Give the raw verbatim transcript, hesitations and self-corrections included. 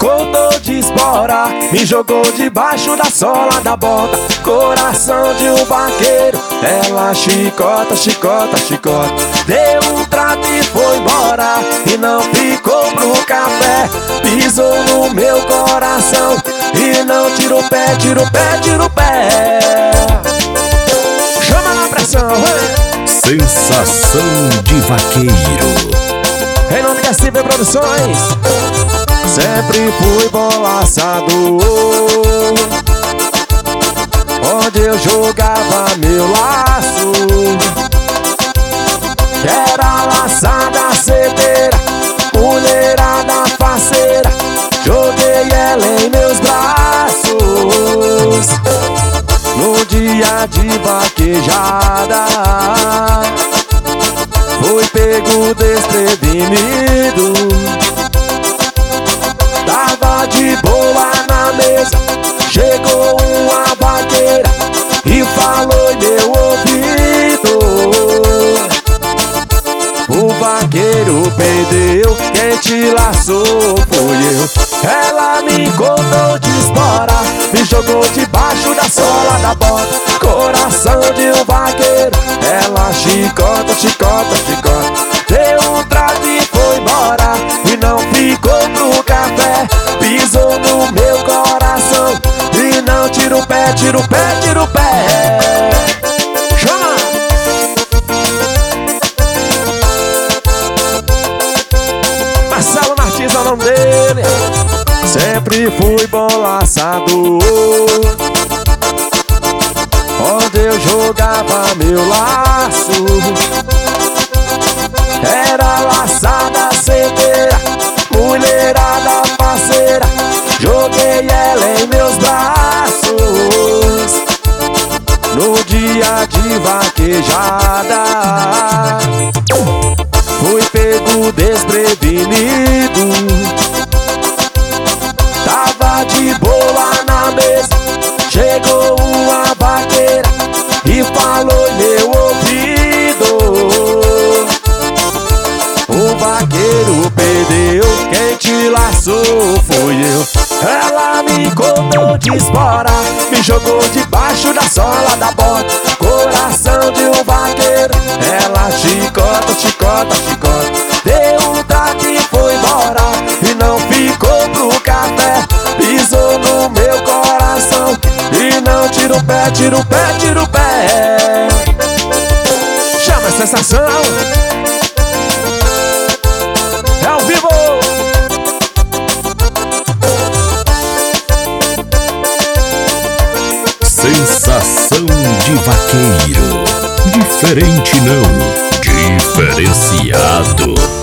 contou de espora, me jogou debaixo da sola da bota. Coração de um vaqueiro, ela chicota, chicota, chicota. Deu um trato e foi embora, e não ficou pro café. Pisou no meu coração, e não tira o pé, tira o pé, tira o pé. Chama na pressão, hein? Sensação de vaqueiro. Em nome de S B Produções, sempre fui bolaçado, onde eu jogava meu laço. Era laçada cedeira, mulherada faceira, joguei ela em meus braços. No dia de vaquejada, fui pego desprevenido. Tava de boa na mesa, chegou uma vaqueira e falou em meu ouvido: o vaqueiro perdeu, quem te laçou fui eu. Ela me contou de espora, me jogou debaixo da sola da bota. Coração de um vaqueiro, ela chicota, chicota, chicota. Deu um trato e foi embora, e não ficou pro café. Pisou no meu coração, e não tira o pé, tira o pé, tira o pé. Chama! Marcelo Martins é o nome dele. Sempre fui bolaçado, onde eu jogava meu laço. Era laçada cedeira, mulherada parceira, joguei ela em meus braços. No dia de vaquejada, fui pego desprevenido. Tava de boa na mesa, chegou uma vaqueira e falou em meu ouvido: o vaqueiro perdeu, quem te laçou fui eu. Ela me contou de espora, me jogou debaixo da sola da bota. Coração de um vaqueiro, ela chicota, chicota, chicota. Deu um trato e foi embora, e não ficou pro café. Pisou no meu coração, e não tira o pé, tira o pé, tira o pé. Chama a sensação. É ao vivo. Sensação de vaqueiro. Diferente não, diferenciado.